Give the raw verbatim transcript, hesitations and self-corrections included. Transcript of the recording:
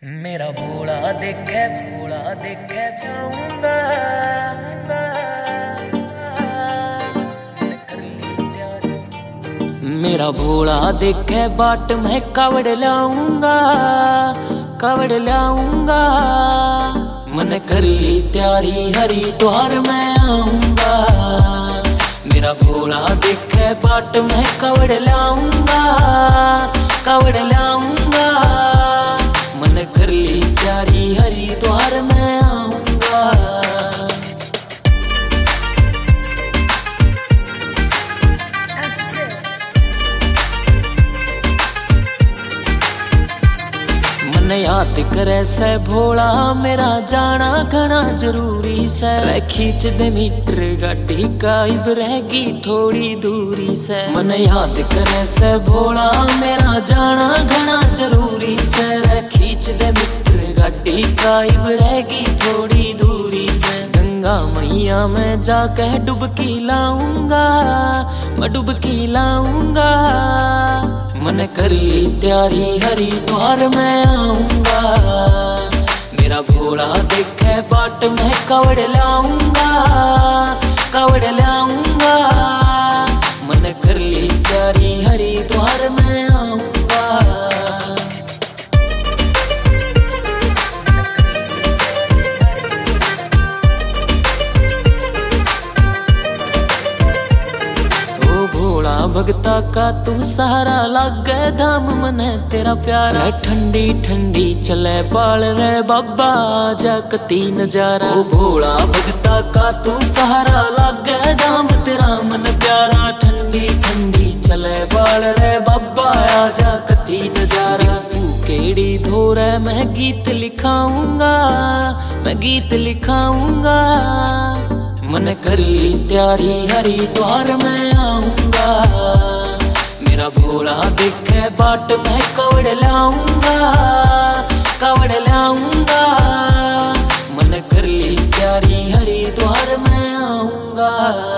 मेरा भोला देखे भोला देखे पाऊंगा मेरा भोला देखे बाट मैं कावड़ लाऊंगा कावड़ लाऊंगा मन कर ली त्यारी हरिद्वार मैं आऊंगा। मेरा भोला देखे बाट मैं कावड़ लाऊंगा कावड़ लाऊंगा मन कर ली त्यारी हरिद्वार मैं आऊंगा। मन याद करे से भोला मेरा जाना घना जरूरी से खींच दे मीटर गाड़ी का इब रहेगी थोड़ी दूरी से। मन याद करे से भोला मेरा जाना घना जरूरी से खींच दे मीटर गाड़ी का इब रहेगी थोड़ी दूरी से। गंगा मैया में जाके डुबकी लाऊंगा मैं डुबकी लाऊंगा मन कर ली त्यारी हरिद्वार मैं आऊंगा। मेरा भोला देखे बाट मैं कावड़ लाऊंगा कावड़ लाऊंगा मन कर ली त्यारी हरिद्वार मैं आऊंगा। भगता का तू सहारा लागे धाम मने तेरा प्यार है ठंडी ठंडी चले बाल रे बाबा जाकती नजारा। ओ भोला भगता का तू सहारा लागे धाम तेरा मन प्यारा ठंडी ठंडी चले बाल रे बाबा जाकती नजारा। तू केड़ी धोर है मैं गीत लिखाऊंगा मैं गीत लिखाऊंगा मन कर ली त्यारी हरिद्वार मैं आऊंगा। मेरा भोला देखे बाट मैं कावड़ लाऊंगा कावड़ लाऊंगा मन कर ली त्यारी हरिद्वार मैं आऊंगा।